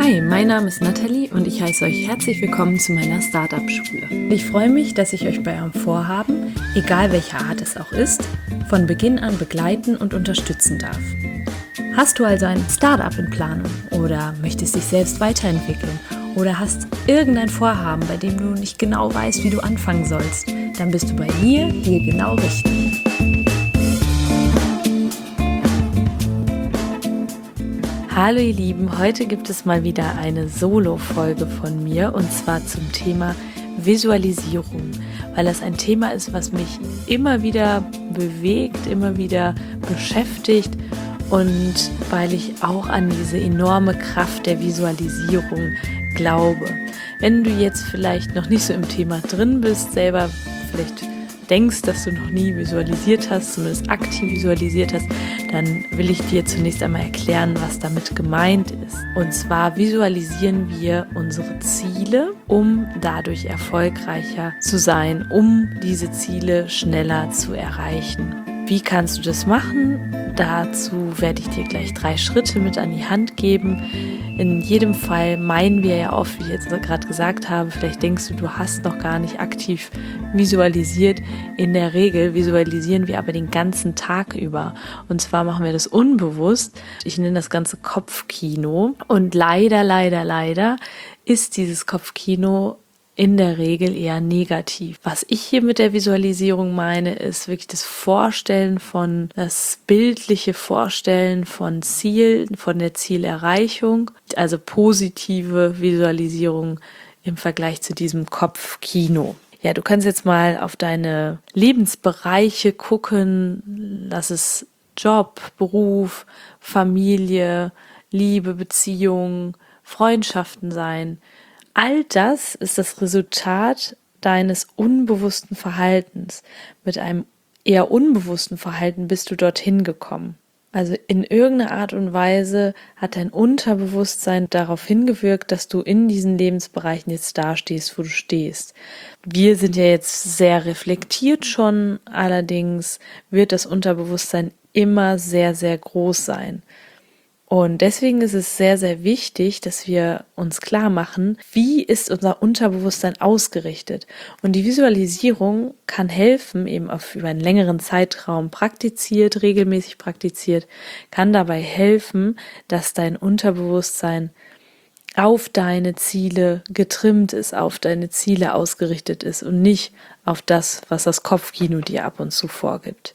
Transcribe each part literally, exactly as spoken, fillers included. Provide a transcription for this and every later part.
Hi, mein Name ist Nathalie und ich heiße euch herzlich willkommen zu meiner Startup-Schule. Ich freue mich, dass ich euch bei eurem Vorhaben, egal welcher Art es auch ist, von Beginn an begleiten und unterstützen darf. Hast du also ein Startup in Planung oder möchtest dich selbst weiterentwickeln oder hast irgendein Vorhaben, bei dem du nicht genau weißt, wie du anfangen sollst, dann bist du bei mir hier genau richtig. Hallo ihr Lieben, heute gibt es mal wieder eine Solo-Folge von mir und zwar zum Thema Visualisierung, weil das ein Thema ist, was mich immer wieder bewegt, immer wieder beschäftigt und weil ich auch an diese enorme Kraft der Visualisierung glaube. Wenn du jetzt vielleicht noch nicht so im Thema drin bist, selber vielleicht denkst, dass du noch nie visualisiert hast, zumindest aktiv visualisiert hast, dann will ich dir zunächst einmal erklären, was damit gemeint ist. Und zwar visualisieren wir unsere Ziele, um dadurch erfolgreicher zu sein, um diese Ziele schneller zu erreichen. Wie kannst du das machen? Dazu werde ich dir gleich drei Schritte mit an die Hand geben. In jedem Fall meinen wir ja oft, wie ich jetzt gerade gesagt habe, vielleicht denkst du, du hast noch gar nicht aktiv visualisiert. In der Regel visualisieren wir aber den ganzen Tag über. Und zwar machen wir das unbewusst. Ich nenne das Ganze Kopfkino. Und leider, leider, leider ist dieses Kopfkino in der Regel eher negativ. Was ich hier mit der Visualisierung meine, ist wirklich das Vorstellen von, das bildliche Vorstellen von Zielen, von der Zielerreichung, also positive Visualisierung im Vergleich zu diesem Kopfkino. Ja, du kannst jetzt mal auf deine Lebensbereiche gucken, lass es Job, Beruf, Familie, Liebe, Beziehung, Freundschaften sein. All das ist das Resultat deines unbewussten Verhaltens. Mit einem eher unbewussten Verhalten bist du dorthin gekommen. Also in irgendeiner Art und Weise hat dein Unterbewusstsein darauf hingewirkt, dass du in diesen Lebensbereichen jetzt dastehst, wo du stehst. Wir sind ja jetzt sehr reflektiert schon, allerdings wird das Unterbewusstsein immer sehr, sehr groß sein. Und deswegen ist es sehr, sehr wichtig, dass wir uns klar machen, wie ist unser Unterbewusstsein ausgerichtet. Und die Visualisierung kann helfen, eben auf über einen längeren Zeitraum praktiziert, regelmäßig praktiziert, kann dabei helfen, dass dein Unterbewusstsein auf deine Ziele getrimmt ist, auf deine Ziele ausgerichtet ist und nicht auf das, was das Kopfkino dir ab und zu vorgibt.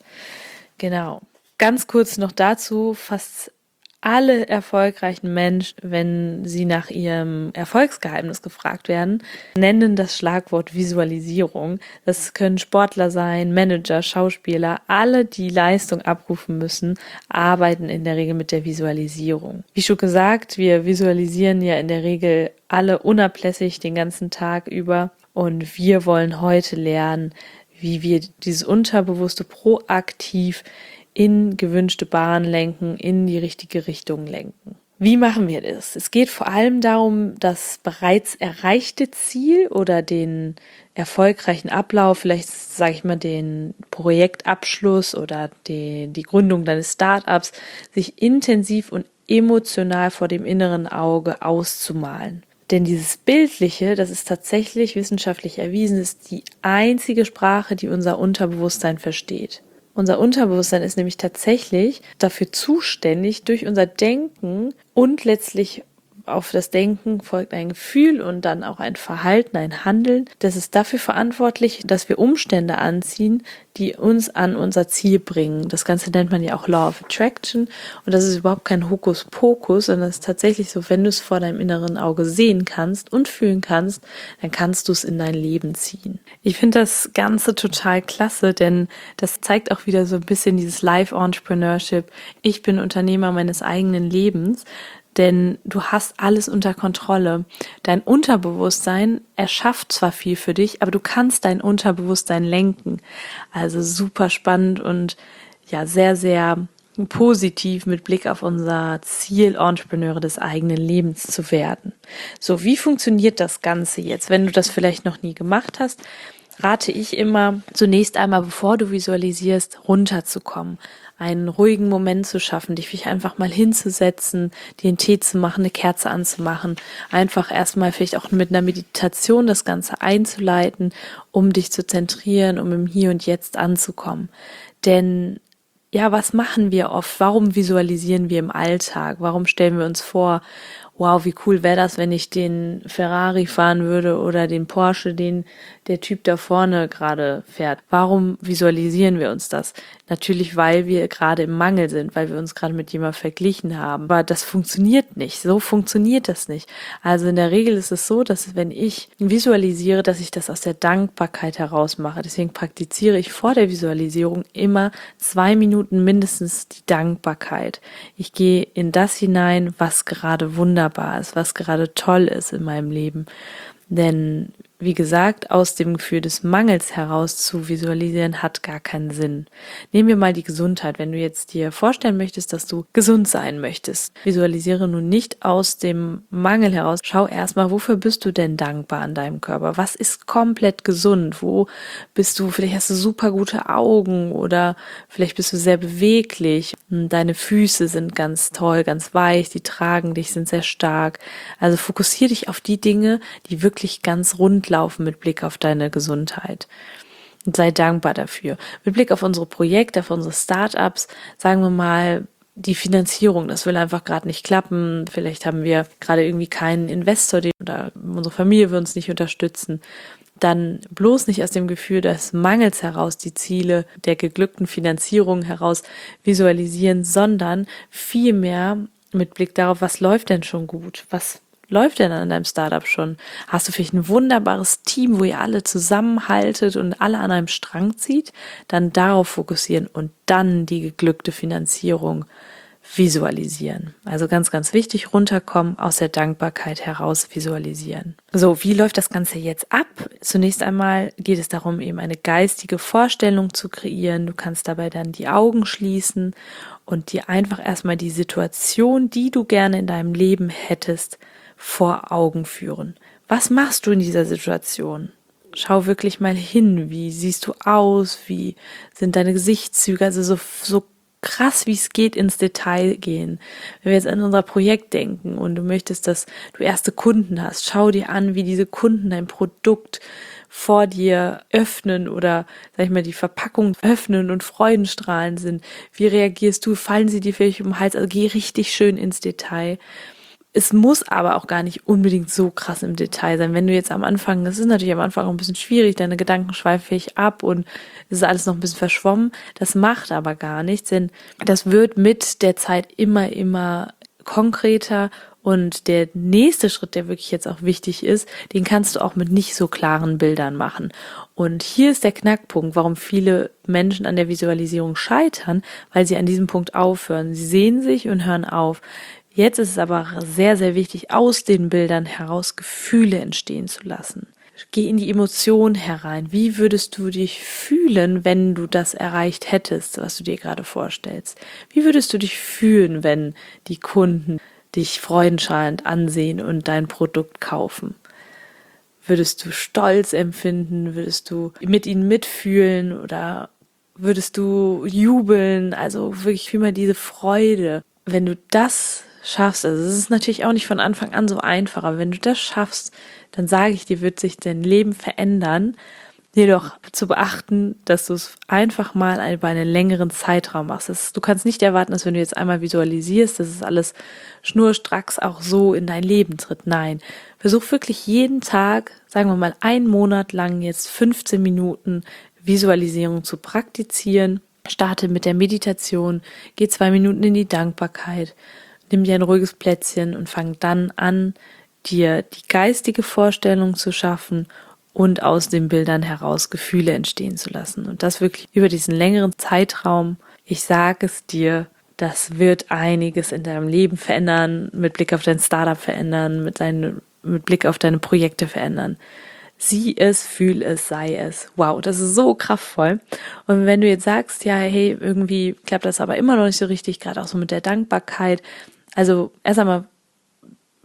Genau. Ganz kurz noch dazu, fast alle erfolgreichen Menschen, wenn sie nach ihrem Erfolgsgeheimnis gefragt werden, nennen das Schlagwort Visualisierung. Das können Sportler sein, Manager, Schauspieler, alle, die Leistung abrufen müssen, arbeiten in der Regel mit der Visualisierung. Wie schon gesagt, wir visualisieren ja in der Regel alle unablässig den ganzen Tag über und wir wollen heute lernen, wie wir dieses Unterbewusste proaktiv in gewünschte Bahn lenken, in die richtige Richtung lenken. Wie machen wir das? Es geht vor allem darum, das bereits erreichte Ziel oder den erfolgreichen Ablauf, vielleicht sage ich mal den Projektabschluss oder die, die Gründung deines Startups, sich intensiv und emotional vor dem inneren Auge auszumalen. Denn dieses Bildliche, das ist tatsächlich wissenschaftlich erwiesen, ist die einzige Sprache, die unser Unterbewusstsein versteht. Unser Unterbewusstsein ist nämlich tatsächlich dafür zuständig, durch unser Denken und letztlich auf das Denken folgt ein Gefühl und dann auch ein Verhalten, ein Handeln. Das ist dafür verantwortlich, dass wir Umstände anziehen, die uns an unser Ziel bringen. Das Ganze nennt man ja auch Law of Attraction und das ist überhaupt kein Hokuspokus, sondern es ist tatsächlich so, wenn du es vor deinem inneren Auge sehen kannst und fühlen kannst, dann kannst du es in dein Leben ziehen. Ich finde das Ganze total klasse, denn das zeigt auch wieder so ein bisschen dieses Life-Entrepreneurship. Ich bin Unternehmer meines eigenen Lebens. Denn du hast alles unter Kontrolle. Dein Unterbewusstsein erschafft zwar viel für dich, aber du kannst dein Unterbewusstsein lenken. Also super spannend und ja sehr, sehr positiv mit Blick auf unser Ziel, Entrepreneure des eigenen Lebens zu werden. So, wie funktioniert das Ganze jetzt, wenn du das vielleicht noch nie gemacht hast? rate ich immer, zunächst einmal, bevor du visualisierst, runterzukommen, einen ruhigen Moment zu schaffen, dich einfach mal hinzusetzen, dir einen Tee zu machen, eine Kerze anzumachen, einfach erstmal vielleicht auch mit einer Meditation das Ganze einzuleiten, um dich zu zentrieren, um im Hier und Jetzt anzukommen. Denn ja, was machen wir oft? Warum visualisieren wir im Alltag? Warum stellen wir uns vor, wow, wie cool wäre das, wenn ich den Ferrari fahren würde oder den Porsche, den der Typ da vorne gerade fährt? Warum visualisieren wir uns das? Natürlich, weil wir gerade im Mangel sind, weil wir uns gerade mit jemandem verglichen haben. Aber das funktioniert nicht. So funktioniert das nicht. Also in der Regel ist es so, dass wenn ich visualisiere, dass ich das aus der Dankbarkeit heraus mache. Deswegen praktiziere ich vor der Visualisierung immer zwei Minuten mindestens die Dankbarkeit. Ich gehe in das hinein, was gerade wunderbar ist, was gerade toll ist in meinem Leben. Denn wie gesagt, aus dem Gefühl des Mangels heraus zu visualisieren, hat gar keinen Sinn. Nehmen wir mal die Gesundheit. Wenn du jetzt dir vorstellen möchtest, dass du gesund sein möchtest, visualisiere nun nicht aus dem Mangel heraus. Schau erstmal, wofür bist du denn dankbar an deinem Körper? Was ist komplett gesund? Wo bist du, vielleicht hast du super gute Augen oder vielleicht bist du sehr beweglich. Deine Füße sind ganz toll, ganz weich, die tragen dich, sind sehr stark. Also fokussiere dich auf die Dinge, die wirklich ganz rund laufen mit Blick auf deine Gesundheit. Und sei dankbar dafür. Mit Blick auf unsere Projekte, auf unsere Startups, sagen wir mal, die Finanzierung, das will einfach gerade nicht klappen. Vielleicht haben wir gerade irgendwie keinen Investor, den, oder unsere Familie will uns nicht unterstützen. Dann bloß nicht aus dem Gefühl des Mangels heraus die Ziele der geglückten Finanzierung heraus visualisieren, sondern vielmehr mit Blick darauf, was läuft denn schon gut, was läuft denn an deinem Startup schon? Hast du vielleicht ein wunderbares Team, wo ihr alle zusammenhaltet und alle an einem Strang zieht? Dann darauf fokussieren und dann die geglückte Finanzierung visualisieren. Also ganz, ganz wichtig, runterkommen, aus der Dankbarkeit heraus visualisieren. So, wie läuft das Ganze jetzt ab? Zunächst einmal geht es darum, eben eine geistige Vorstellung zu kreieren. Du kannst dabei dann die Augen schließen und dir einfach erstmal die Situation, die du gerne in deinem Leben hättest, vor Augen führen. Was machst du in dieser Situation? Schau wirklich mal hin, wie siehst du aus, wie sind deine Gesichtszüge, also so, so krass wie es geht ins Detail gehen. Wenn wir jetzt an unser Projekt denken und du möchtest, dass du erste Kunden hast, schau dir an, wie diese Kunden dein Produkt vor dir öffnen oder, sag ich mal, die Verpackung öffnen und freudenstrahlend sind. Wie reagierst du? Fallen sie dir vielleicht um den Hals? Also geh richtig schön ins Detail. Es muss aber auch gar nicht unbedingt so krass im Detail sein. Wenn du jetzt am Anfang, das ist natürlich am Anfang auch ein bisschen schwierig, deine Gedanken schweifen vielleicht ab und es ist alles noch ein bisschen verschwommen. Das macht aber gar nichts, denn das wird mit der Zeit immer, immer konkreter. Und der nächste Schritt, der wirklich jetzt auch wichtig ist, den kannst du auch mit nicht so klaren Bildern machen. Und hier ist der Knackpunkt, warum viele Menschen an der Visualisierung scheitern, weil sie an diesem Punkt aufhören. Sie sehen sich und hören auf. Jetzt ist es aber sehr, sehr wichtig, aus den Bildern heraus Gefühle entstehen zu lassen. Geh in die Emotion herein. Wie würdest du dich fühlen, wenn du das erreicht hättest, was du dir gerade vorstellst? Wie würdest du dich fühlen, wenn die Kunden dich freudenstrahlend ansehen und dein Produkt kaufen? Würdest du Stolz empfinden? Würdest du mit ihnen mitfühlen oder würdest du jubeln? Also wirklich immer diese Freude. Wenn du das schaffst, also es ist natürlich auch nicht von Anfang an so einfach, aber wenn du das schaffst, dann sage ich dir, wird sich dein Leben verändern. Jedoch zu beachten, dass du es einfach mal über einen längeren Zeitraum machst. Das, du kannst nicht erwarten, dass wenn du jetzt einmal visualisierst, dass es alles schnurstracks auch so in dein Leben tritt. Nein, versuch wirklich jeden Tag, sagen wir mal einen Monat lang jetzt fünfzehn Minuten Visualisierung zu praktizieren. Starte mit der Meditation, geh zwei Minuten in die Dankbarkeit, nimm dir ein ruhiges Plätzchen und fang dann an, dir die geistige Vorstellung zu schaffen und aus den Bildern heraus Gefühle entstehen zu lassen. Und das wirklich über diesen längeren Zeitraum. Ich sage es dir, das wird einiges in deinem Leben verändern, mit Blick auf dein Startup verändern, mit, deinen, mit Blick auf deine Projekte verändern. Sieh es, fühl es, sei es. Wow, das ist so kraftvoll. Und wenn du jetzt sagst, ja, hey, irgendwie klappt das aber immer noch nicht so richtig, gerade auch so mit der Dankbarkeit. Also erst einmal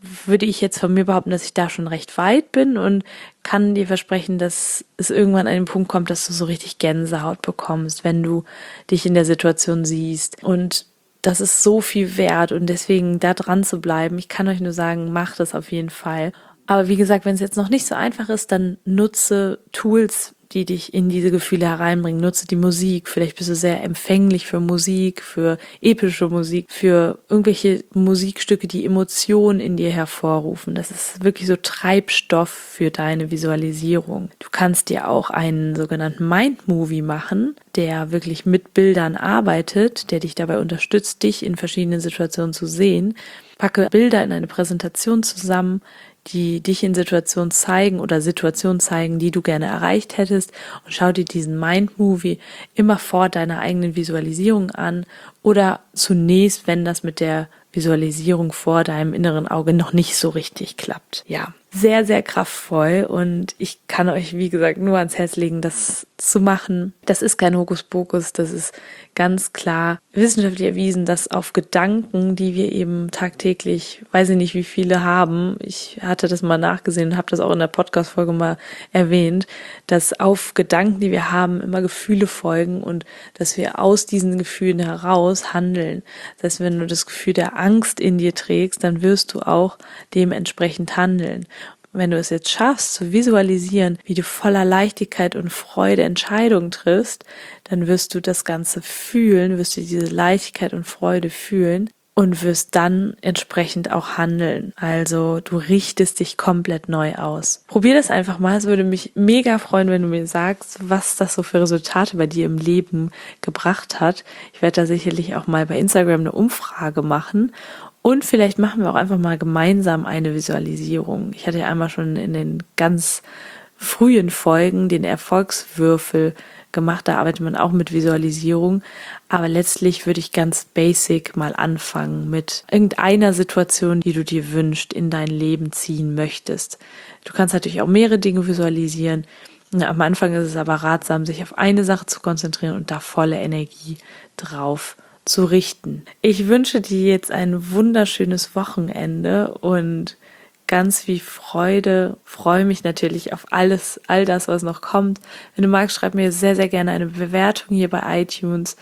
würde ich jetzt von mir behaupten, dass ich da schon recht weit bin und kann dir versprechen, dass es irgendwann an den Punkt kommt, dass du so richtig Gänsehaut bekommst, wenn du dich in der Situation siehst. Und das ist so viel wert und deswegen da dran zu bleiben. Ich kann euch nur sagen, macht es auf jeden Fall. Aber wie gesagt, wenn es jetzt noch nicht so einfach ist, dann nutze Tools, die dich in diese Gefühle hereinbringen. Nutze die Musik. Vielleicht bist du sehr empfänglich für Musik, für epische Musik, für irgendwelche Musikstücke, die Emotionen in dir hervorrufen. Das ist wirklich so Treibstoff für deine Visualisierung. Du kannst dir auch einen sogenannten Mind-Movie machen, der wirklich mit Bildern arbeitet, der dich dabei unterstützt, dich in verschiedenen Situationen zu sehen. Packe Bilder in eine Präsentation zusammen, die dich in Situationen zeigen oder Situationen zeigen, die du gerne erreicht hättest, und schau dir diesen Mind-Movie immer vor deiner eigenen Visualisierung an oder zunächst, wenn das mit der Visualisierung vor deinem inneren Auge noch nicht so richtig klappt. Ja, sehr, sehr kraftvoll und ich kann euch, wie gesagt, nur ans Herz legen, das zu machen. Das ist kein Hokuspokus, das ist ganz klar wissenschaftlich erwiesen, dass auf Gedanken, die wir eben tagtäglich, weiß ich nicht, wie viele haben, ich hatte das mal nachgesehen und habe das auch in der Podcast-Folge mal erwähnt, dass auf Gedanken, die wir haben, immer Gefühle folgen und dass wir aus diesen Gefühlen heraus handeln. Das heißt, wenn du das Gefühl der Angst in dir trägst, dann wirst du auch dementsprechend handeln. Wenn du es jetzt schaffst, zu visualisieren, wie du voller Leichtigkeit und Freude Entscheidungen triffst, dann wirst du das Ganze fühlen, wirst du diese Leichtigkeit und Freude fühlen und wirst dann entsprechend auch handeln. Also du richtest dich komplett neu aus. Probier das einfach mal. Es würde mich mega freuen, wenn du mir sagst, was das so für Resultate bei dir im Leben gebracht hat. Ich werde da sicherlich auch mal bei Instagram eine Umfrage machen. Und vielleicht machen wir auch einfach mal gemeinsam eine Visualisierung. Ich hatte ja einmal schon in den ganz frühen Folgen den Erfolgswürfel gemacht. Da arbeitet man auch mit Visualisierung. Aber letztlich würde ich ganz basic mal anfangen mit irgendeiner Situation, die du dir wünschst, in dein Leben ziehen möchtest. Du kannst natürlich auch mehrere Dinge visualisieren. Am Anfang ist es aber ratsam, sich auf eine Sache zu konzentrieren und da volle Energie drauf zu richten. Ich wünsche dir jetzt ein wunderschönes Wochenende und ganz viel Freude. Freue mich natürlich auf alles, all das, was noch kommt. Wenn du magst, schreib mir sehr, sehr gerne eine Bewertung hier bei iTunes.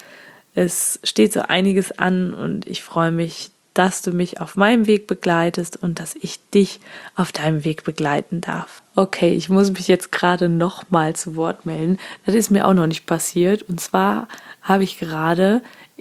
Es steht so einiges an und ich freue mich, dass du mich auf meinem Weg begleitest und dass ich dich auf deinem Weg begleiten darf. Okay, ich muss mich jetzt gerade nochmal zu Wort melden. Das ist mir auch noch nicht passiert. Und zwar habe ich gerade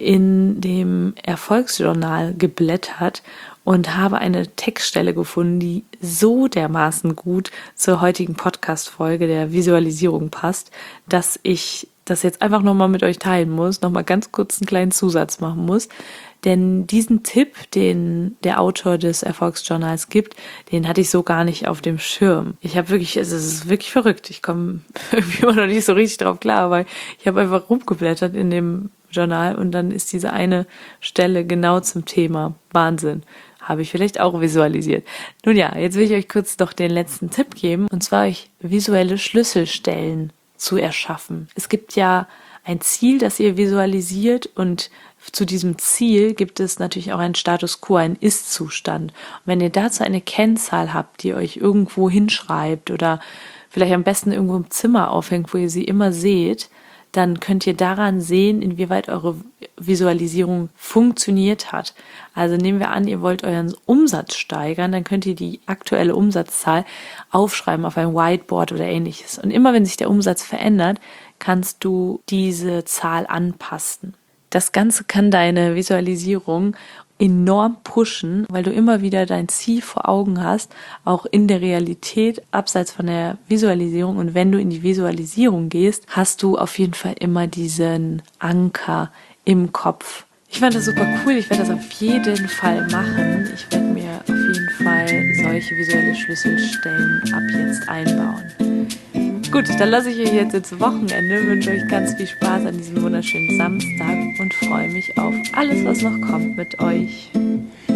in dem Erfolgsjournal geblättert und habe eine Textstelle gefunden, die so dermaßen gut zur heutigen Podcast-Folge der Visualisierung passt, dass ich das jetzt einfach nochmal mit euch teilen muss, nochmal ganz kurz einen kleinen Zusatz machen muss. Denn diesen Tipp, den der Autor des Erfolgsjournals gibt, den hatte ich so gar nicht auf dem Schirm. Ich habe wirklich, also es ist wirklich verrückt. Ich komme irgendwie immer noch nicht so richtig drauf klar, weil ich habe einfach rumgeblättert in dem Journal und dann ist diese eine Stelle genau zum Thema. Wahnsinn. Habe ich vielleicht auch visualisiert. Nun ja, jetzt will ich euch kurz noch den letzten Tipp geben, und zwar euch visuelle Schlüsselstellen zu erschaffen. Es gibt ja ein Ziel, das ihr visualisiert, und zu diesem Ziel gibt es natürlich auch einen Status quo, einen Ist-Zustand. Und wenn ihr dazu eine Kennzahl habt, die ihr euch irgendwo hinschreibt oder vielleicht am besten irgendwo im Zimmer aufhängt, wo ihr sie immer seht, dann könnt ihr daran sehen, inwieweit eure Visualisierung funktioniert hat. Also nehmen wir an, ihr wollt euren Umsatz steigern, dann könnt ihr die aktuelle Umsatzzahl aufschreiben auf ein Whiteboard oder ähnliches. Und immer wenn sich der Umsatz verändert, kannst du diese Zahl anpassen. Das Ganze kann deine Visualisierung enorm pushen, weil du immer wieder dein Ziel vor Augen hast, auch in der Realität, abseits von der Visualisierung. Und wenn du in die Visualisierung gehst, hast du auf jeden Fall immer diesen Anker im Kopf. Ich fand das super cool, ich werde das auf jeden Fall machen. Ich werde mir auf jeden Fall solche visuelle Schlüsselstellen ab jetzt einbauen. Gut, dann lasse ich euch jetzt ins Wochenende, wünsche euch ganz viel Spaß an diesem wunderschönen Samstag und freue mich auf alles, was noch kommt mit euch.